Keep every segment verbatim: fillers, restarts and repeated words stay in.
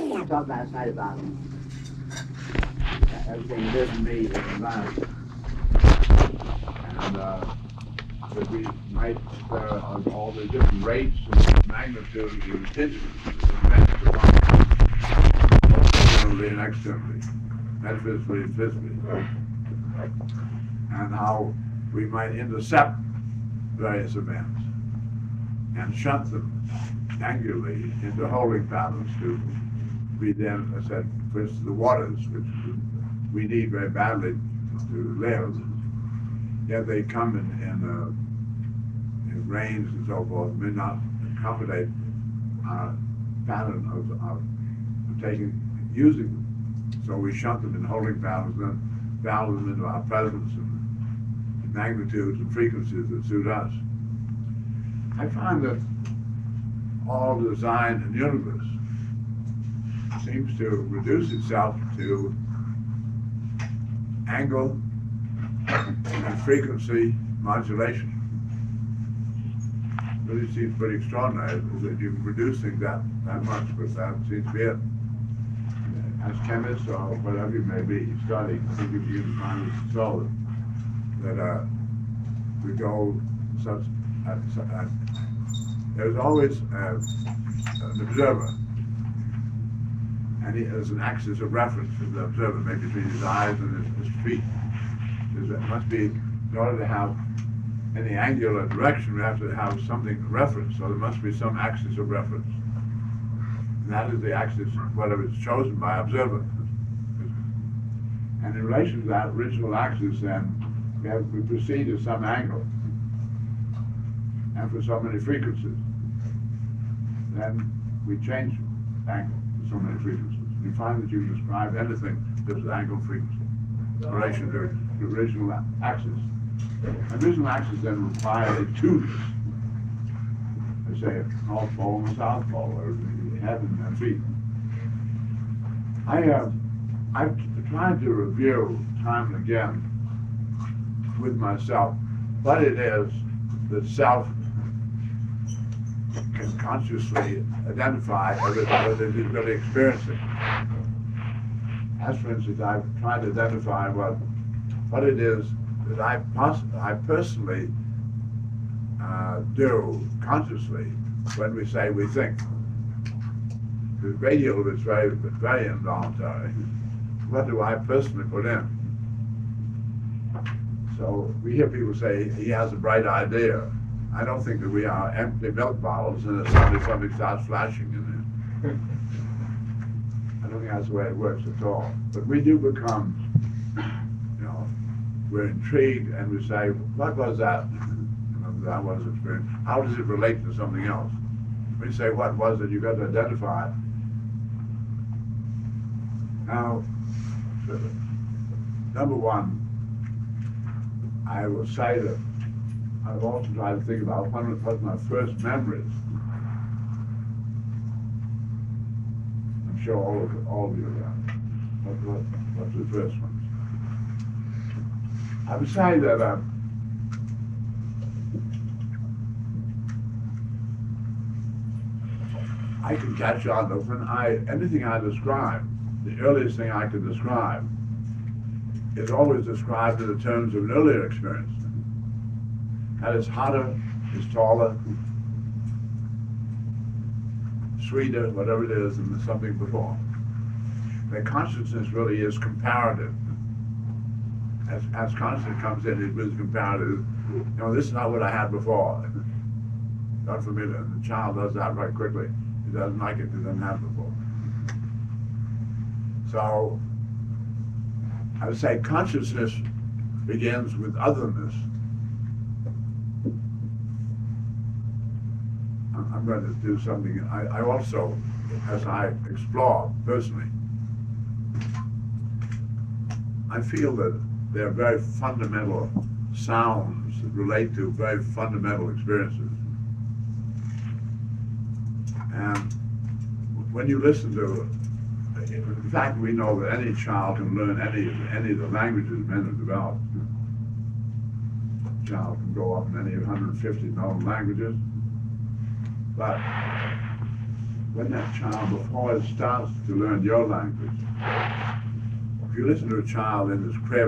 I talked last night about everything that isn't me is environment. And uh, that we might, uh, on all the different rates and magnitudes of intention, internally and externally, metaphysically and physically, and how we might intercept various events and shunt them angularly into holding patterns to be then, as I said, for instance, the waters, which we need very badly to live, yet they come in, in, uh, in rains and so forth, may not accommodate our pattern of, of, of taking, using them. So we shunt them in holding patterns and then valve them into our presence and magnitudes and frequencies that suit us. I find that all design in the universe seems to reduce itself to angle and frequency modulation. It really seems pretty extraordinary that you can reduce things that, that much, but that seems to be it. As chemists or whatever you may be studying, I think if you can find this so that uh, we go such, uh, uh, there's always uh, an observer, and he has an axis of reference for the observer, maybe between his eyes and his, his feet. There must be, in order to have any angular direction, we have to have something to reference, so there must be some axis of reference. And that is the axis, whatever is chosen by observer. And in relation to that original axis, then, we, have, we proceed at some angle, and for so many frequencies. Then we change angle for so many frequencies. You find that you can describe anything just with angle and frequency in relation to the original axis. The original axis then requires a two-ness. They say a north pole and a south pole, or heaven and feet. I have, I've tried to review time and again with myself what it is that self can consciously identify as it is really experiencing. As for instance, I've tried to identify what what it is that I, I personally uh, do consciously when we say we think. The great deal of it's very, very involuntary. What do I personally put in? So we hear people say he has a bright idea. I don't think that we are empty milk bottles and suddenly something starts flashing in it. I don't think that's the way it works at all. But we do become, you know, we're intrigued and we say, what was that? You know, that was experience. How does it relate to something else? When you say what was it, you've got to identify it. Now, number one, I will say that I've also tried to think about what was my first memories. I'm sure all of, all of you have. What, what, what's the first ones? I would say that uh, I can catch on to when I, anything I describe, the earliest thing I can describe is always described in the terms of an earlier experience. That is hotter, is taller, sweeter, whatever it is, than something before. The consciousness really is comparative. As, as consciousness comes in, it is comparative. You know, this is not what I had before. Not familiar. The child does that right quickly. He doesn't like it, he doesn't have it before. So, I would say consciousness begins with otherness. I'm going to do something, I, I also, as I explore personally, I feel that there are very fundamental sounds that relate to very fundamental experiences. And when you listen to, in fact, we know that any child can learn any, any of the languages men have developed. A child can go up in any one hundred fifty known languages. But when that child, before it starts to learn your language, if you listen to a child in his crib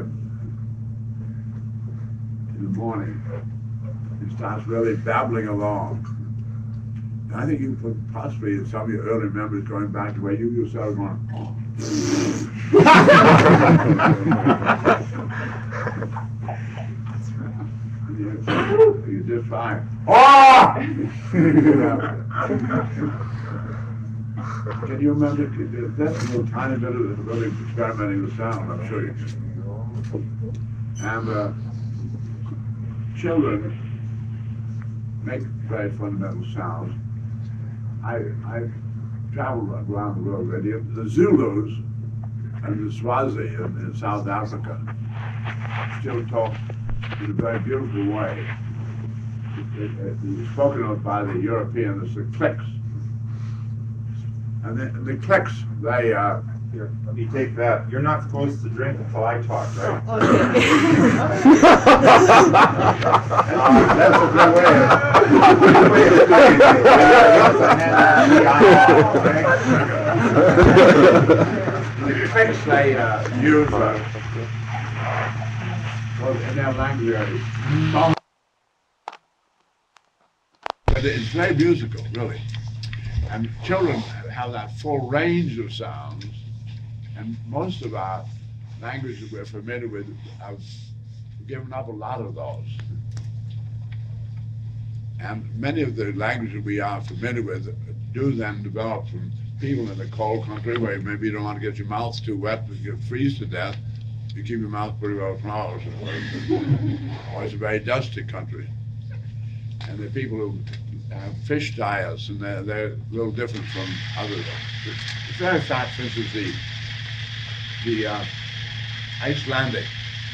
in the morning, he starts really babbling along. And I think you put possibly some of your early memories going back to where you yourself going, oh. you, you just fine. Oh! Can you remember that's a little tiny bit of really experimenting with sound, I'm sure you can. And uh, children make very fundamental sounds. I, I traveled around the world already. The Zulus and the Swazi in, in South Africa still talk in a very beautiful way. It, it, it's spoken of by the Europeans as the clicks. And the, the clicks, they... Uh, Here, let me take that. You're not supposed to drink until I talk, right? Oh, okay. uh, that's a good way of... way of the clicks they uh, use uh, well, in their language. But it's very musical, really. And children have that full range of sounds, and most of our languages we're familiar with have given up a lot of those. And many of the languages we are familiar with do then develop from people in a cold country where maybe you don't want to get your mouth too wet and you freeze to death. You keep your mouth pretty well closed. Or it's a very dusty country. And the people who have fish diets, and they're, they're a little different from others. It's very fact, for instance, the, the uh, Icelandic,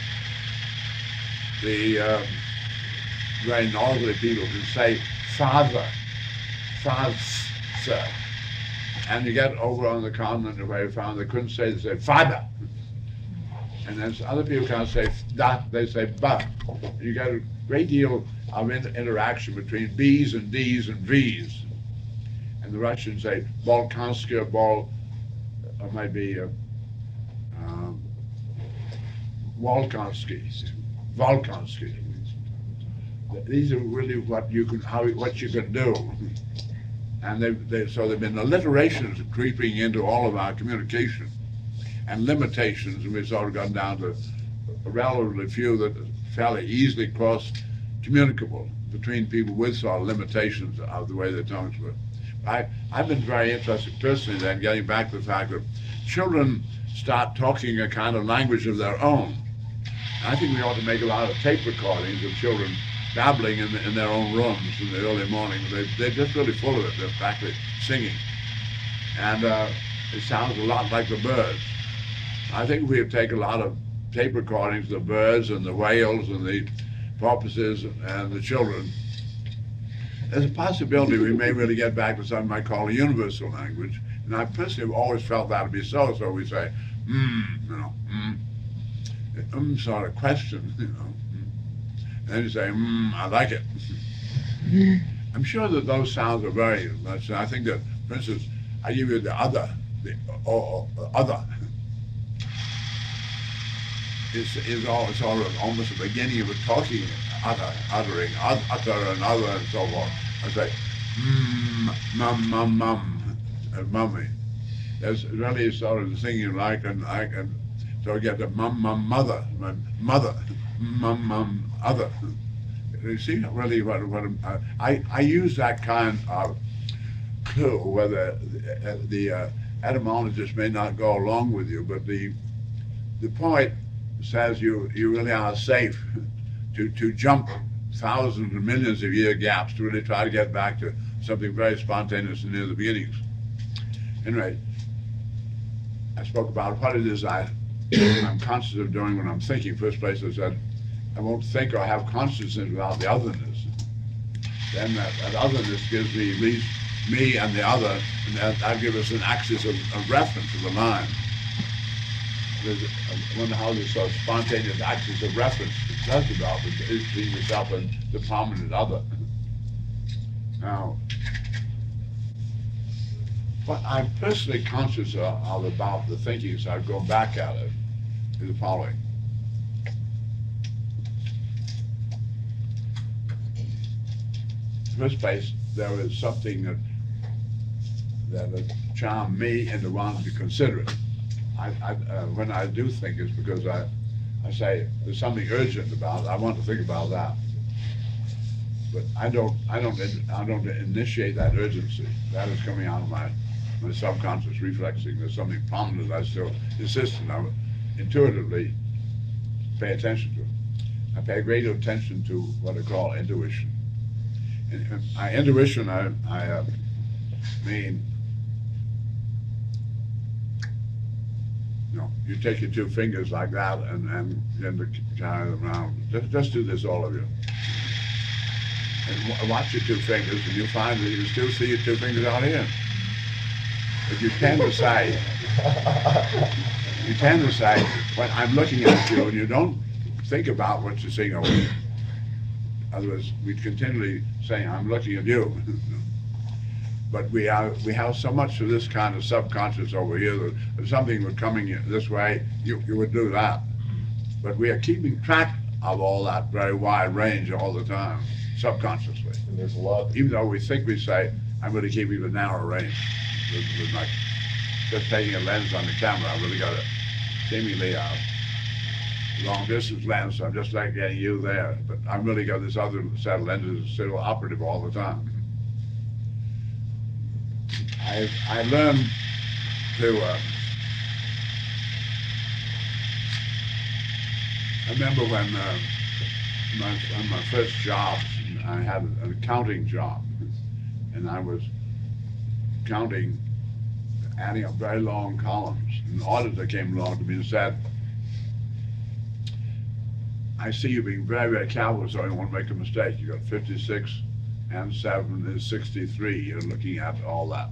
the um, very northerly people can say father, father, and you get over on the continent where you found they couldn't say, they say father. And then other people can't say da, they say ba. You get a great deal of inter interaction between B's and D's and V's. And the Russians say Balkansky or Bal, or might be uh, um, Volkansky, Volkansky. These are really what you can, how, what you can do. And they, they, so there have been alliterations creeping into all of our communication, and limitations, and we've sort of gone down to a relatively few that are fairly easily cross-communicable between people with sort of limitations of the way their tongues work. I, I've been very interested personally then, getting back to the fact that children start talking a kind of language of their own. I think we ought to make a lot of tape recordings of children babbling in, the, in their own rooms in the early morning. They, they're just really full of it. They're practically singing. And uh, it sounds a lot like the birds. I think we have taken a lot of tape recordings of the birds and the whales and the porpoises and the children. There's a possibility we may really get back to something I call a universal language. And I personally have always felt that to be so. So we say, mm, you know, mm. Um sort of question, you know. And then you say, mm, I like it. I'm sure that those sounds are very much, I think that, for instance, I give you the other, the or, or, other. Is is all sort of almost the beginning of a talking, utter, uttering, utter and other and so forth. I say, mm, mum, mum, mum, and mummy. There's really sort of the singing like and like and so I get the mum, mum, mother, mother, mum, mum, other. You see really what what uh, I I use that kind of clue whether the, the uh, etymologist may not go along with you, but the the point says you you really are safe to to jump thousands and millions of year gaps to really try to get back to something very spontaneous and near the beginnings. Anyway, I spoke about what it is I I'm conscious of doing when I'm thinking. First place I said I won't think or have consciousness without the otherness. Then that, that otherness gives me at least me and the other, and that, that gives us an axis of, of reference of the mind. I wonder how this sort of spontaneous axis of reference does develop. Is between yourself and the prominent other. Now, What I'm personally conscious of, of about the thinking, so I've gone back at it, is the following. In the first place, there is something that that would charm me into wanting to consider it. I, I, uh, when I do think, it's because I, I say there's something urgent about it. I want to think about that, but I don't. I don't. I don't initiate that urgency. That is coming out of my my subconscious reflexing. There's something prominent I still insist on. I intuitively pay attention to. I pay great attention to what I call intuition. And, and by intuition, I, I uh, mean, you know, you take your two fingers like that and, and then carry them around. Just, just do this, all of you. And w watch your two fingers, and you'll find that you still see your two fingers out here. But you tend to say, you tend to say, when I'm looking at you, and you don't think about what you're seeing over here. Otherwise, we'd continually say, I'm looking at you. But we are, we have so much of this kind of subconscious over here that if something were coming this way, you, you would do that. But we are keeping track of all that very wide range all the time, subconsciously. And there's a lot. Even though we think we say, I'm going to keep you the narrow range. With, with my, just taking a lens on the camera, I've really got a seemingly uh, long distance lens, so I'm just like getting you there. But I've really got this other set of lenses still operative all the time. I I learned to. Uh, I remember when uh, my on my first job, I had an accounting job, and I was counting, adding up very long columns. An auditor came along to me and said, I see you being very, very careful, so you don't want to make a mistake. You got fifty-six and seven is sixty-three. You're looking at all that,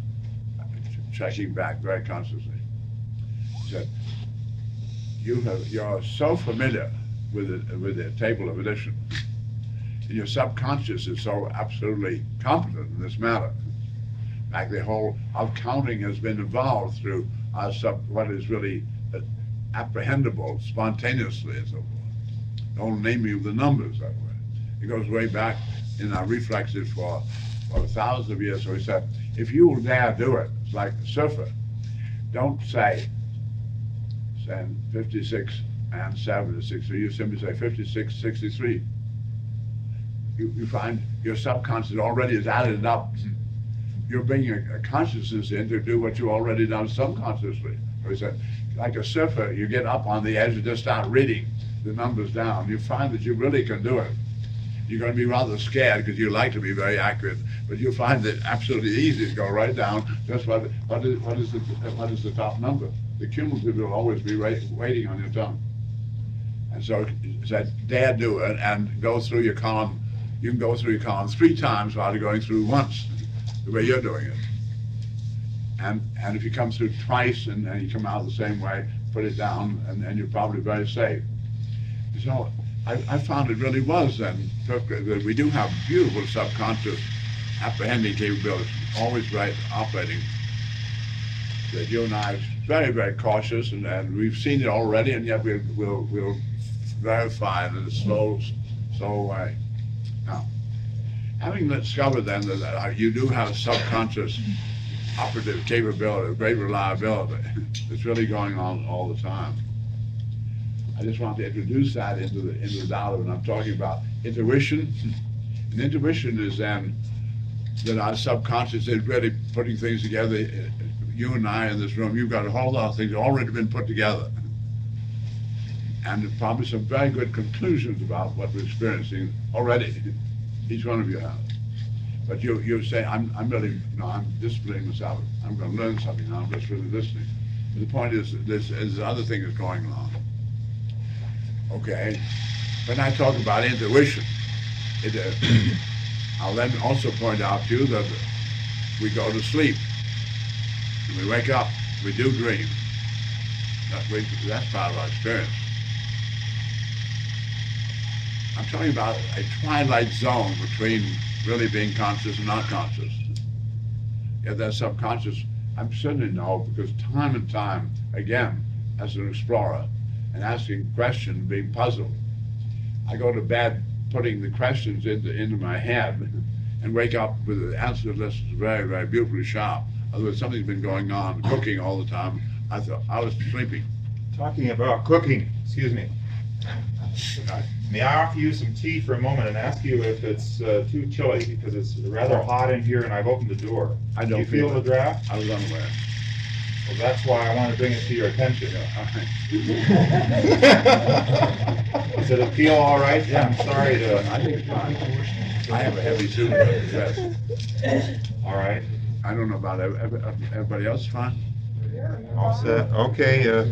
checking back very consciously. He said, you have, you're so familiar with it, with the table of addition, and your subconscious is so absolutely competent in this matter. In fact, the whole of counting has been evolved through our sub, what is really uh, apprehendable spontaneously and so forth. The whole naming of the numbers that way. It goes way back in our reflexes for, for thousands of years. So he said, if you will dare do it, it's like a surfer. Don't say, say fifty-six and seven is sixty-three. You simply say fifty-six, sixty-three. You, you find your subconscious already has added it up. You're bringing a, a consciousness in to do what you already done subconsciously. So he said, like a surfer, you get up on the edge and just start reading the numbers down. You find that you really can do it. You're going to be rather scared because you like to be very accurate, but you'll find it absolutely easy to go right down just what, what, is, what, is, the, what is the top number. The cumulative will always be right, waiting on your tongue. And so he said, dare do it and go through your column. You can go through your column three times while you're going through once, the way you're doing it. And, and if you come through twice and, and you come out the same way, put it down, and, and you're probably very safe. So I, I found it really was then, that we do have beautiful subconscious apprehending capabilities, always right operating. That you and I are very, very cautious, and, and we've seen it already, and yet we'll, we'll, we'll verify it in a slow, slow way. Now, having discovered then that you do have subconscious operative capability, great reliability, it's really going on all the time. I just want to introduce that into the into the dialogue when I'm talking about intuition. And intuition is then that our subconscious is really putting things together. You and I in this room, you've got a whole lot of things already been put together. And probably some very good conclusions about what we're experiencing already. Each one of you has. But you you say, I'm I'm really, you know, I'm disciplining myself. I'm going to learn something now. I'm just really listening. But the point is, this is other thing is going on. Okay, when I talk about intuition, it, uh, I'll then also point out to you that we go to sleep, and we wake up, we do dream. That we, that's part of our experience. I'm talking about a twilight zone between really being conscious and not conscious. if they're subconscious, I'm certainly no, because time and time again, as an explorer, and asking questions, being puzzled, I go to bed putting the questions into, into my head and wake up with the answer list very, very beautifully sharp. Otherwise, something's been going on, cooking all the time. I thought I was sleeping. Talking about cooking, excuse me. May I offer you some tea for a moment and ask you if it's uh, too chilly, because it's rather hot in here and I've opened the door. I Do don't you feel the it. draft? I was unaware. Well, that's why I want to bring it to your attention. Does it feel all right? Yeah. I'm sorry to. I think it's fine. I have a heavy suit dress. All right. I don't know about ev- ev- everybody else. Fine. All set. Okay. Uh,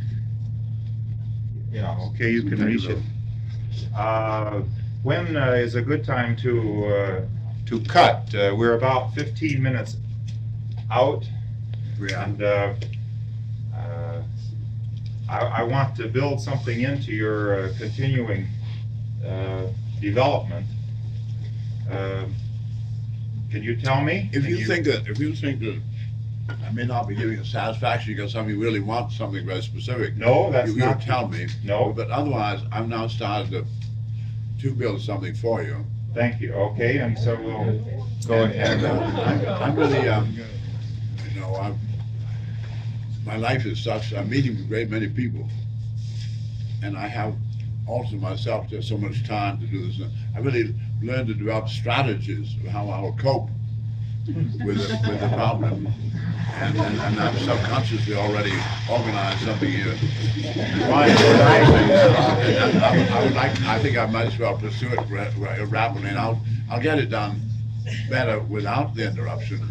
yeah. Okay. You can reach it. Uh, when uh, is a good time to uh, to cut? Uh, we're about fifteen minutes out. Yeah. And uh, uh, I, I want to build something into your uh, continuing uh, development. Uh, can you tell me? If Can you think that, if you think that I may not be giving you satisfaction because some of you really want something very specific, No, that's you, you not. tell me. No. But otherwise, I've now started to to build something for you. Thank you. Okay, and so we'll go And, ahead. and uh, I'm, I'm really, um, you know, I'm, my life is such. I'm meeting a great many people, and I have also myself just so much time to do this. I really learned to develop strategies of how I will cope with the, with the problem, and, and, and I've subconsciously already organized something here. Why? I, I, I would like. I think I might as well pursue it ra- ra- rapidly, and I'll I'll get it done better without the interruption.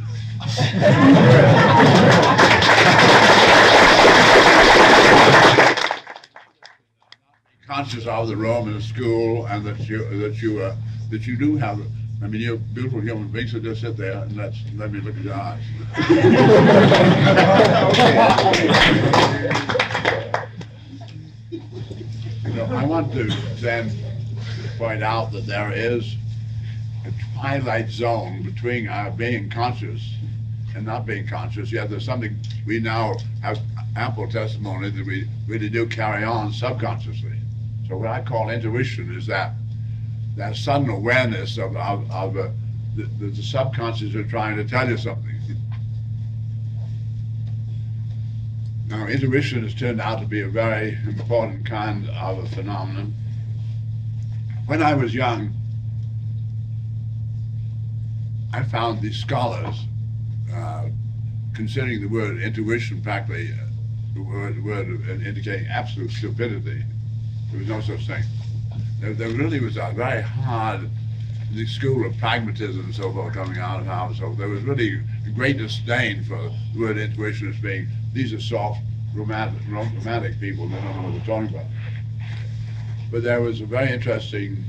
Conscious of the room and the school, and that you that you uh, that you do have. I mean, you're beautiful human beings, so just sit there and let's let me look at your eyes. You know, I want to then point out that there is a twilight zone between our being conscious and not being conscious. Yet there's something we now have ample testimony that we really do carry on subconsciously. So what I call intuition is that that sudden awareness of, of, of uh, the, the, the subconscious are trying to tell you something. Now, intuition has turned out to be a very important kind of a phenomenon. When I was young, I found these scholars uh, considering the word intuition practically uh, the word, the word indicating absolute stupidity. There was no such thing. There, there really was a very hard, the school of pragmatism and so forth coming out of Harvard. So there was really a great disdain for the word intuition as being, these are soft, romantic, romantic people, they don't know what they're talking about. But there was a very interesting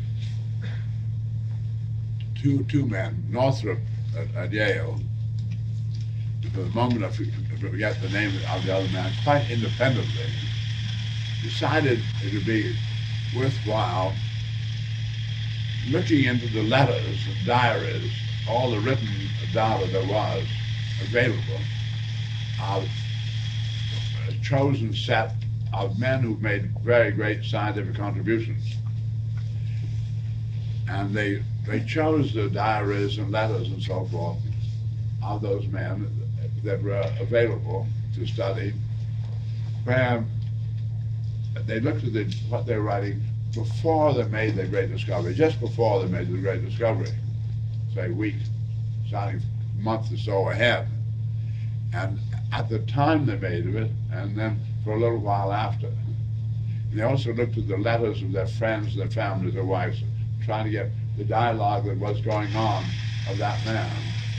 two two men, Northrop at, at Yale. For the moment I forget the name of the other man, quite independently, decided it would be worthwhile looking into the letters and diaries, all the written data there was available, of a chosen set of men who've made very great scientific contributions. And they they chose the diaries and letters and so forth of those men that were available to study, where they looked at the, what they were writing before they made the great discovery, just before they made the great discovery, say a week, starting a month or so ahead. And at the time they made of it, and then for a little while after. And they also looked at the letters of their friends, their families, their wives, trying to get the dialogue that was going on of that man,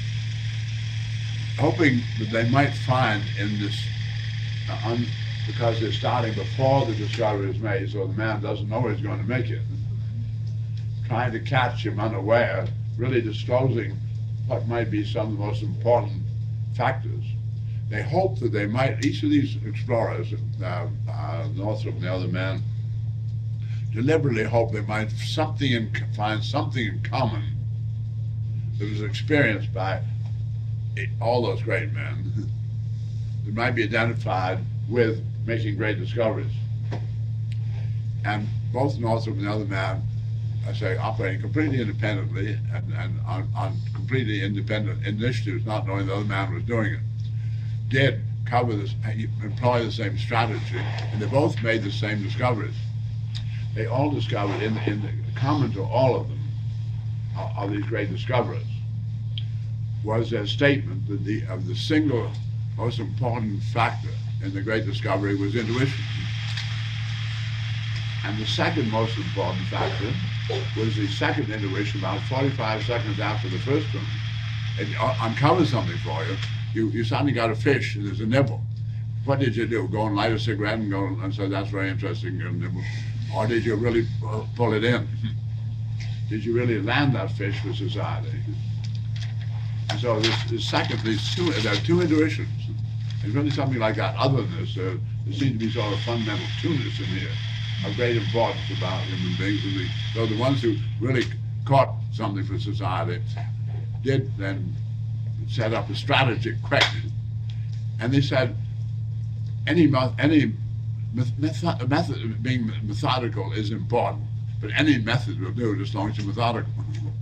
hoping that they might find in this, uh, un, because they're starting before the discovery is made, so the man doesn't know he's going to make it, trying to catch him unaware, really disclosing what might be some of the most important factors. They hope that they might, each of these explorers, uh, uh, Northrop and the other man, deliberately hope they might something in, find something in common that was experienced by it, all those great men that might be identified with making great discoveries. And both Northrop and the other man, I say, operating completely independently and, and on, on completely independent initiatives, not knowing the other man was doing it, did cover this, employ the same strategy, and they both made the same discoveries. They all discovered, in, in the common to all of them, of, of these great discoverers, was their statement that the, of the single most important factor in the great discovery was intuition. And the second most important factor was the second intuition about forty-five seconds after the first one. It uncovers something for you. You, you suddenly got a fish and there's a nibble. What did you do? Go and light a cigarette and go and say, that's very interesting, nibble. Or did you really pull it in? Did you really land that fish for society? And so this, this second, these two, there are two intuitions. There's really something like that. Other than this, uh, there seems to be sort of fundamental two-ness in here of great importance about human beings. And the, so the ones who really caught something for society did then set up a strategic question. And they said, any, any method, method of being methodical is important, but any method will do as long as you're methodical.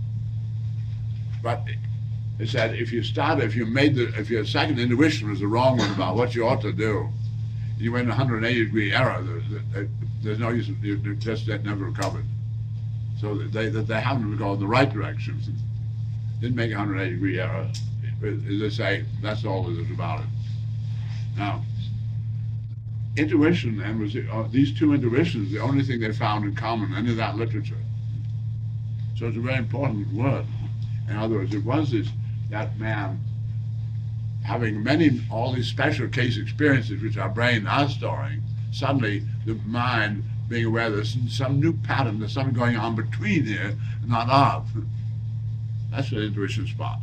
But they said, if you start, if you made the, if your second intuition was the wrong one about what you ought to do, you went one hundred eighty degree error, there, there's no use, you just never recovered. So they, that they happened to go in the right direction. Didn't make a one hundred eighty degree error. As they say, that's all that is about it. Now, intuition, and was uh, these two intuitions, the only thing they found in common, any of that literature. So it's a very important word. In other words, it was this, that man having many, all these special case experiences which our brain are storing, suddenly the mind being aware there's some new pattern, there's something going on between here, not of. That's what intuition spots.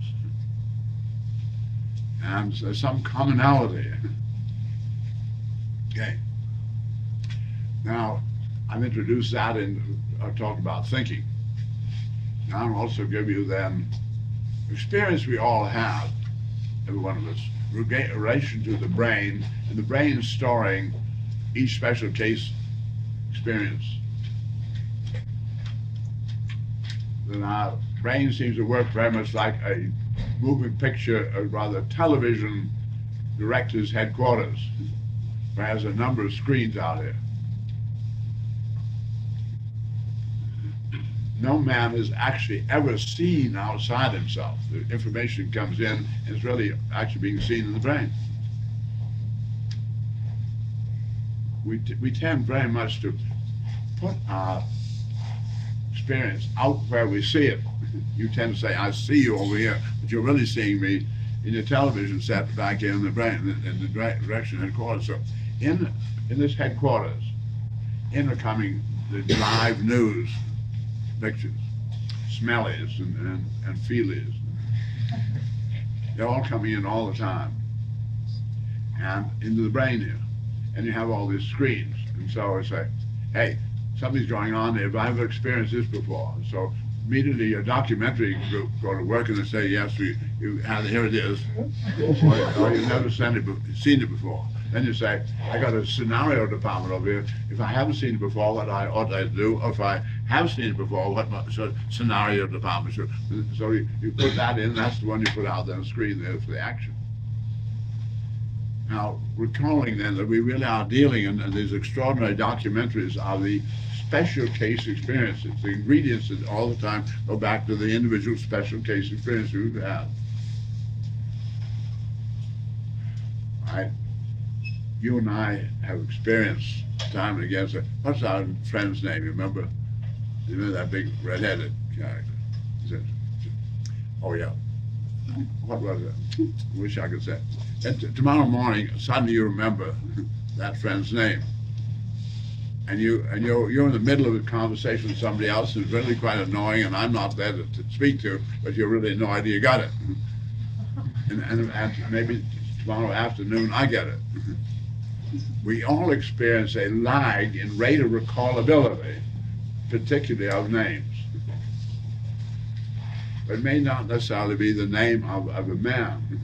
And there's some commonality. Okay. Now, I've introduced that in, I've talked about thinking. Now I'll also give you then experience we all have, every one of us, in relation to the brain, and the brain storing each special case experience. Then our brain seems to work very much like a moving picture, or rather television director's headquarters, where has a number of screens out here. No man has actually ever seen outside himself. The information comes in and it's really actually being seen in the brain. We, t we tend very much to put our experience out where we see it. You tend to say, I see you over here, but you're really seeing me in your television set back in the brain, in the direction headquarters. So in, in this headquarters, in the coming, the live news, pictures, smellies and, and, and feelies. They're all coming in all the time and into the brain here. And you have all these screens. And so I say, hey, something's going on here, but I've experienced this before. So immediately a documentary group go to work and they say, yes, we, you have, here it is. or, or you've never seen it, seen it before. Then you say, I got a scenario department over here. If I haven't seen it before, what I ought to do, or if I have seen it before, what my so scenario department should. So you, you put that in, that's the one you put out there on the screen there for the action. Now, recalling then that we really are dealing in, in these extraordinary documentaries are the special case experiences, the ingredients that all the time go back to the individual special case experience we've had. Right? You and I have experienced time and again. So what's our friend's name? You remember? You know that big red-headed character? It, oh yeah. What was it? I wish I could say. And t tomorrow morning, suddenly you remember that friend's name, and you and you're you're in the middle of a conversation with somebody else who's really quite annoying, and I'm not there to, to speak to, but you're really annoyed. You got it, and, and and maybe tomorrow afternoon I get it. We all experience a lag in rate of recallability, particularly of names. It may not necessarily be the name of, of a man,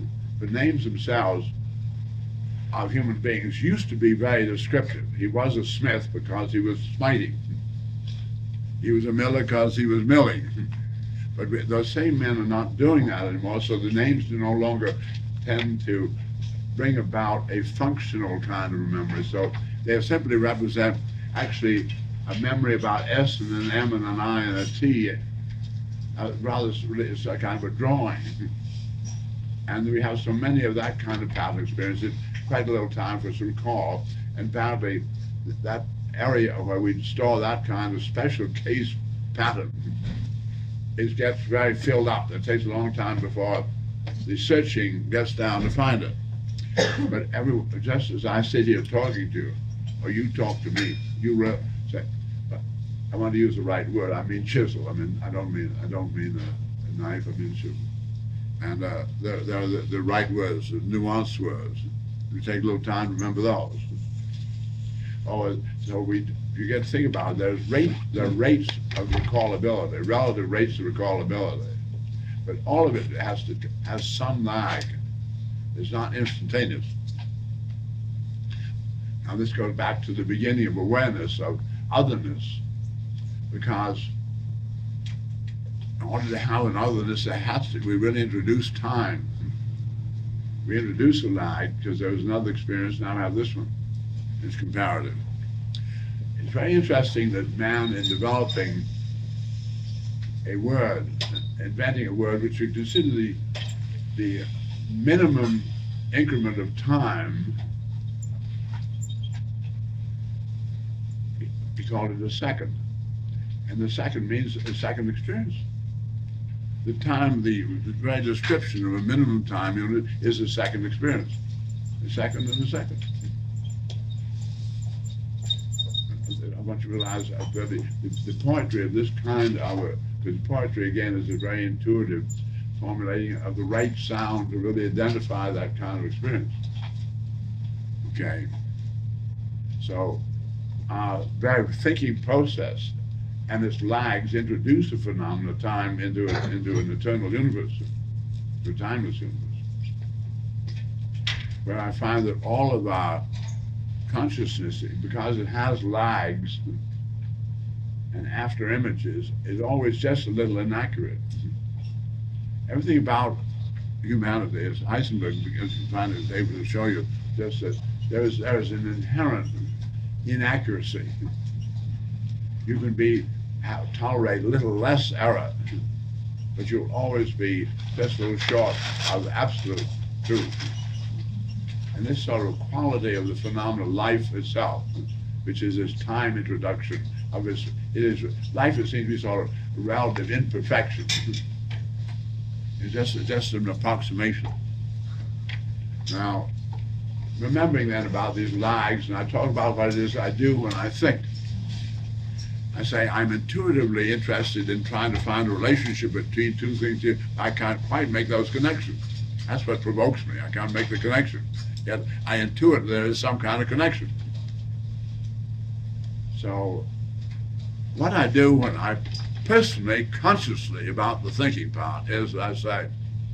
the names themselves of human beings used to be very descriptive. He was a smith because he was smiting. He was a miller because he was milling. But those same men are not doing that anymore, so the names do no longer tend to bring about a functional kind of memory. So they simply represent actually a memory about S and an M and an I and a T. Uh, rather, it's a kind of a drawing. And we have so many of that kind of pattern experience, it's quite a little time for us to recall. And apparently, that area where we store that kind of special case pattern, it gets very filled up. It takes a long time before the searching gets down to find it. But every, just as I sit here talking to you, or you talk to me, you re- say, I want to use the right word. I mean chisel. I mean I don't mean I don't mean a, a knife. I mean chisel. And uh, there, there are the, the right words, the nuanced words. We take a little time to remember those. Oh, so we you get to think about it. There's rate there are rates of recallability, relative rates of recallability, but all of it has to has some lag. It's not instantaneous. Now this goes back to the beginning of awareness of otherness, because in order to have an otherness, there has to we really introduce time. We introduce a lag because there was another experience. Now I have this one. It's comparative. It's very interesting that man, in developing a word, inventing a word which we consider the the minimum increment of time, he called it a second. And the second means a second experience. The time, the, the very description of a minimum time unit is a second experience. A second and a second. I want you to realize that the, the, the poetry of this kind of, because poetry again is a very intuitive formulating of the right sound to really identify that kind of experience. Okay. So our very thinking process and its lags introduce the phenomenon of time into, a, into an eternal universe, to a timeless universe, where I find that all of our consciousness, because it has lags and after images, is always just a little inaccurate. Everything about humanity, as Heisenberg begins to find, is able to show you, just that there is, there is an inherent inaccuracy. You can be have, tolerate a little less error, but you'll always be just a little short of absolute truth. And this sort of quality of the phenomenon of life itself, which is this time introduction of this, it is life. It seems to be sort of relative imperfection. It's just just an approximation. Now, remembering then about these lags, and I talk about what it is I do when I think. I say I'm intuitively interested in trying to find a relationship between two things here. I can't quite make those connections. That's what provokes me. I can't make the connection. Yet I intuit there is some kind of connection. So what I do when I personally, consciously about the thinking part is I say,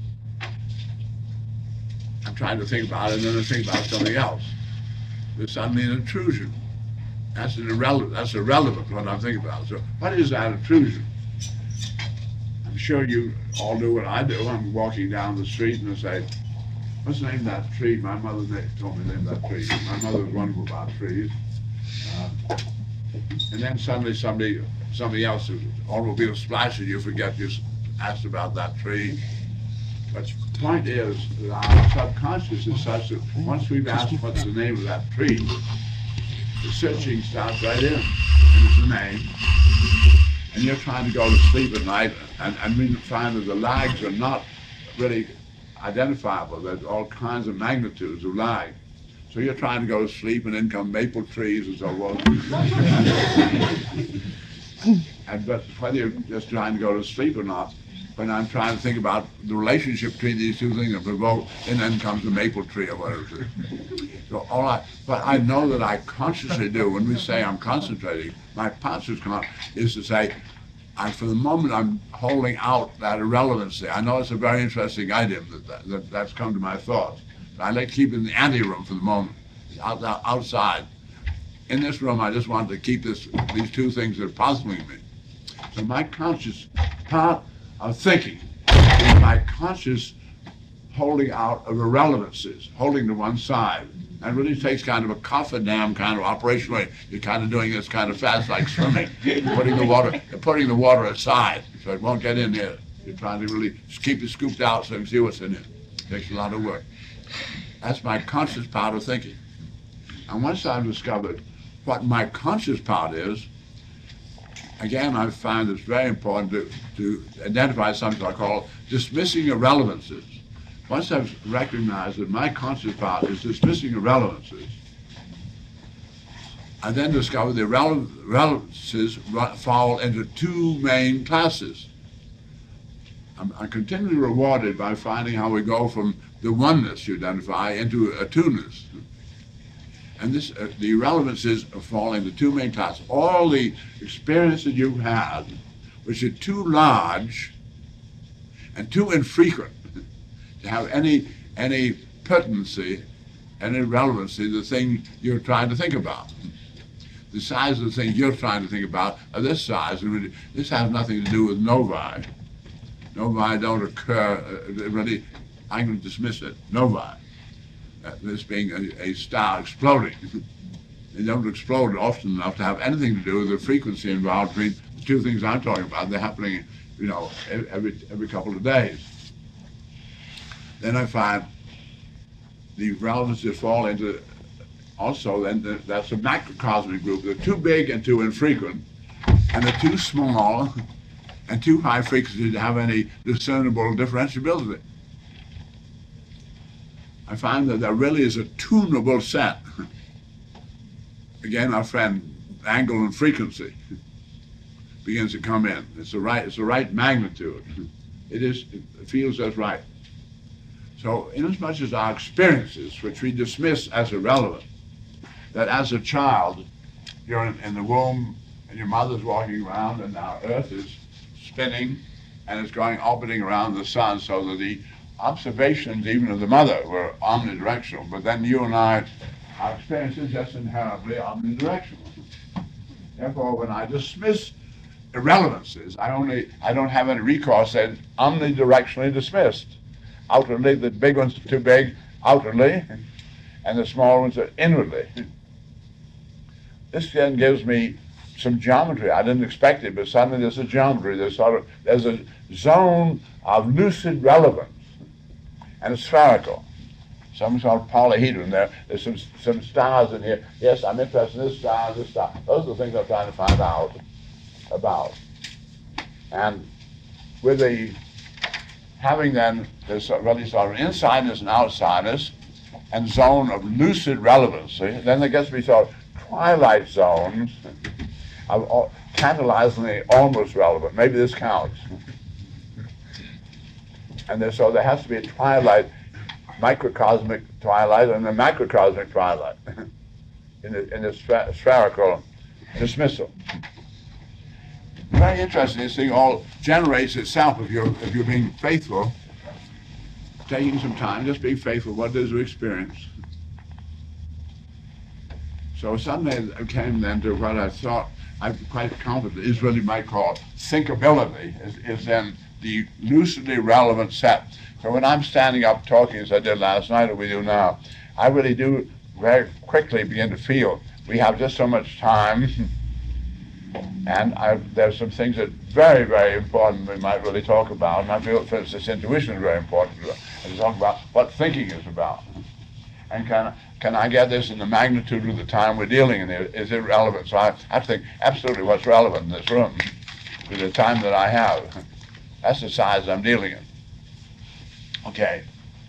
I'm trying to think about it and then I think about something else. There's suddenly an intrusion. That's an irrelevant, that's irrelevant what I'm thinking about. So what is that intrusion? I'm sure you all do what I do. I'm walking down the street and I say, what's the name of that tree? My mother told me the name of that tree. My mother was wonderful about trees. Uh, and then suddenly somebody, somebody else, automobile splashes, you forget you asked about that tree. But the point is that our subconscious is such that once we've asked what's the name of that tree, the searching starts right in, and it's a name. And you're trying to go to sleep at night, and, and we find that the lags are not really identifiable. There's all kinds of magnitudes of lag. So you're trying to go to sleep, and then come maple trees and so forth. And but whether you're just trying to go to sleep or not, when I'm trying to think about the relationship between these two things, and provoke, and then comes the maple tree or whatever it is. So all right, but I know that I consciously do when we say I'm concentrating. My conscious con is to say, I, for the moment, I'm holding out that irrelevancy. I know it's a very interesting item that, that, that that's come to my thoughts. But I like keeping the anteroom for the moment, out, out, outside. In this room, I just wanted to keep this, these two things that are puzzling me. So my conscious part of thinking is my conscious holding out of irrelevancies, holding to one side. And really takes kind of a cofferdam kind of operation where you're kind of doing this kind of fast like swimming, putting the water, putting the water aside so it won't get in there. You're trying to really just keep it scooped out so you can see what's in it. It takes a lot of work. That's my conscious part of thinking. And once I've discovered what my conscious part is, again, I find it's very important to, to identify something I call dismissing irrelevances. Once I've recognized that my conscious part is dismissing irrelevances, I then discover the irrelevances fall into two main classes. I'm, I'm continually rewarded by finding how we go from the oneness you identify into a two-ness. And this, uh, the irrelevances fall into two main classes. All the experiences you've had, which are too large and too infrequent to have any any pertinency, any relevancy to the thing you're trying to think about. The size of the thing you're trying to think about are this size, and this has nothing to do with novae. Novae don't occur, uh, really, I'm going to dismiss it, novae. Uh, this being a, a star exploding. They don't explode often enough to have anything to do with the frequency involved between the two things I'm talking about. They're happening, you know, every every couple of days. Then I find the relevances fall into also, then the, that's a macrocosmic group. They're too big and too infrequent, and they're too small and too high frequency to have any discernible differentiability. I find that there really is a tunable set. Again, our friend, angle and frequency begins to come in. It's the right, it's the right magnitude. It is, it feels as right. So inasmuch as our experiences, which we dismiss as irrelevant, that as a child, you're in, in the womb and your mother's walking around and our earth is spinning and it's going orbiting around the sun, so that the observations even of the mother were omnidirectional, but then you and I, our experience is just inherently omnidirectional. Therefore, when I dismiss irrelevances, I only, I don't have any recourse, they're omnidirectionally dismissed. Outwardly, the big ones are too big outwardly, and the small ones are inwardly. This then gives me some geometry. I didn't expect it, but suddenly there's a geometry. There's sort of, there's a zone of lucid relevance, and it's spherical. Some sort of polyhedron there. There's some some stars in here. Yes, I'm interested in this star, this star. Those are the things I'm trying to find out about. And with the having then this really sort of insiders and outsiders and zone of lucid relevancy, then there gets to be sort of twilight zones of uh, tantalizingly almost relevant. Maybe this counts. And there, so there has to be a twilight, microcosmic twilight, and a macrocosmic twilight in the, in the spher- spherical dismissal. Very interesting. This thing all generates itself if you're if you're being faithful, taking some time, just being faithful. What does we experience? So suddenly I came then to what I thought I'm quite confident is really might call thinkability, is, is then the lucidly relevant set. So when I'm standing up talking as I did last night or we do now, I really do very quickly begin to feel we have just so much time. And I, there's some things that are very, very important we might really talk about. And I feel, for instance, intuition is very important to talk about what thinking is about. And can, can I get this in the magnitude of the time we're dealing in it? Is it relevant? So I have to think absolutely what's relevant in this room with the time that I have. That's the size I'm dealing in. Okay.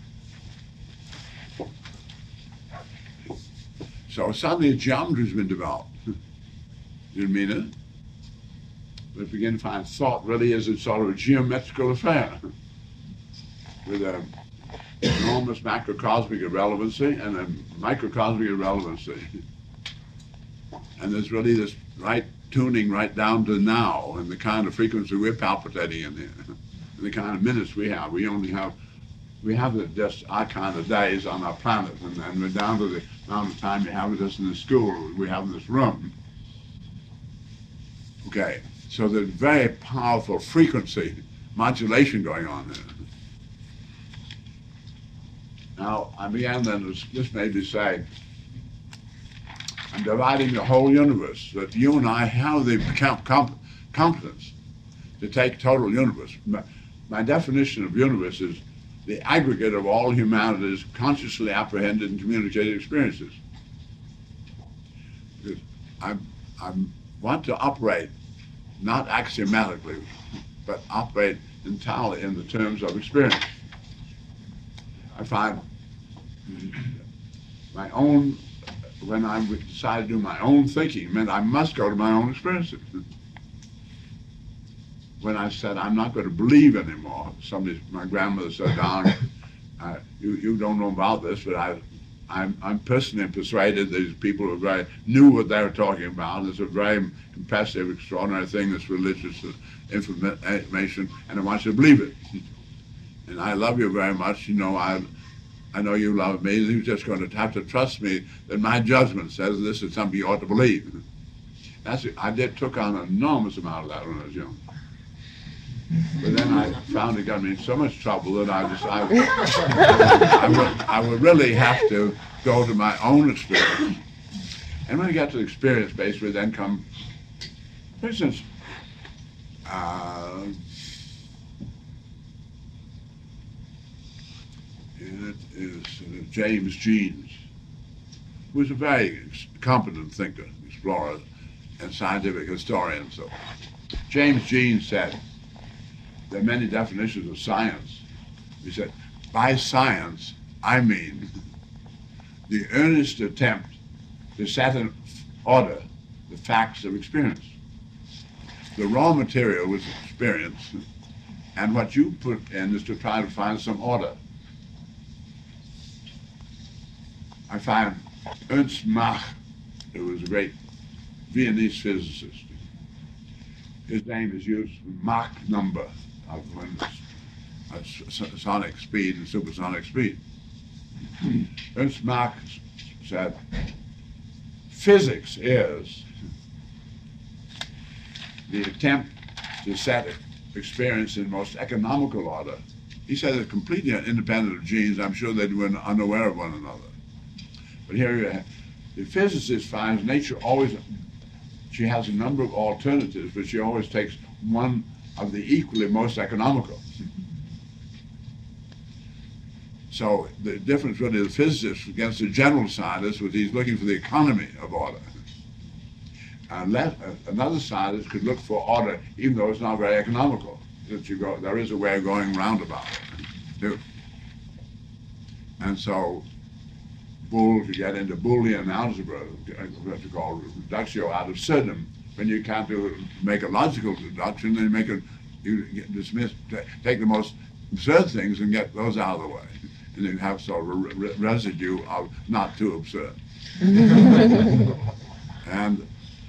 So suddenly a geometry's been developed. Didn't mean it. But begin to find thought really is a sort of a geometrical affair with an enormous macrocosmic irrelevancy and a microcosmic irrelevancy. And there's really this right tuning right down to now and the kind of frequency we're palpitating in here, and the kind of minutes we have. We only have, we have the, just our kind of days on our planet, and, and we're down to the amount of time you have with us in the school, we have in this room. Okay, so there's very powerful frequency modulation going on there. Now, I began then, this made me say, I'm dividing the whole universe, that you and I have the comp comp competence to take total universe. My, my definition of universe is the aggregate of all humanity's consciously apprehended and communicated experiences. Because I, I want to operate not axiomatically, but operate entirely in the terms of experience. I find my own, when I decided to do my own thinking, meant I must go to my own experiences. When I said I'm not going to believe anymore, somebody, my grandmother said, Don, uh, you, you don't know about this, but I, I'm, I'm personally persuaded these people who very, knew what they were talking about. It's a very impressive, extraordinary thing, this religious information, and I want you to believe it. And I love you very much. You know, I, I know you love me. You're just going to have to trust me that my judgment says this is something you ought to believe. That's it. I did took on an enormous amount of that when I was young. But then I found it got me in so much trouble that I decided I would, I would really have to go to my own experience. And when I got to the experience base, we then come, for instance, uh, it is uh, James Jeans, who was a very competent thinker, explorer, and scientific historian. So James Jeans said, there are many definitions of science. He said, by science, I mean the earnest attempt to set in order the facts of experience. The raw material was experience, and what you put in is to try to find some order. I find Ernst Mach, who was a great Viennese physicist, his name is used Mach number of when uh, sonic speed and supersonic speed. Ernst Mach said, physics is the attempt to set experience in most economical order. He said it's completely independent of genes. I'm sure they were unaware of one another. But here you have, the physicist finds nature always, she has a number of alternatives, but she always takes one of the equally most economical. So the difference really of the physicist against the general scientist was he's looking for the economy of order. Unless, uh, another scientist could look for order even though it's not very economical. That you go, there is a way of going roundabout it, too. And so Boole, to get into Boolean algebra, what you call reductio ad absurdum, when you can't do make a logical deduction, then you make a you dismiss take the most absurd things and get those out of the way, and then have sort of a re residue of not too absurd. And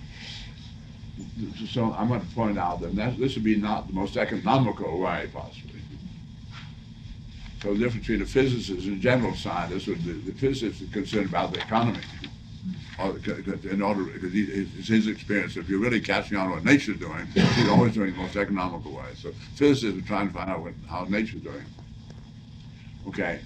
so I'm going to point out that this would be not the most economical way possibly. So the difference between a physicist and a general scientist, the, the physicist is concerned about the economy, or in order, because he, it's his experience. If you're really catching on what nature's doing, he's always doing the most economical way. So physicists are trying to find out what, how nature's doing. Okay.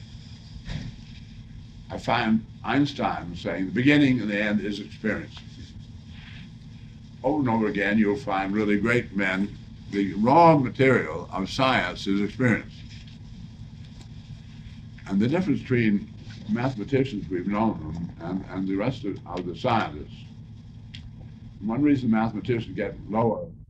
I find Einstein saying the beginning and the end is experience. Over and over again, you'll find really great men. The raw material of science is experience. And the difference between mathematicians, we've known them, and, and the rest of, of the scientists, one reason mathematicians get lower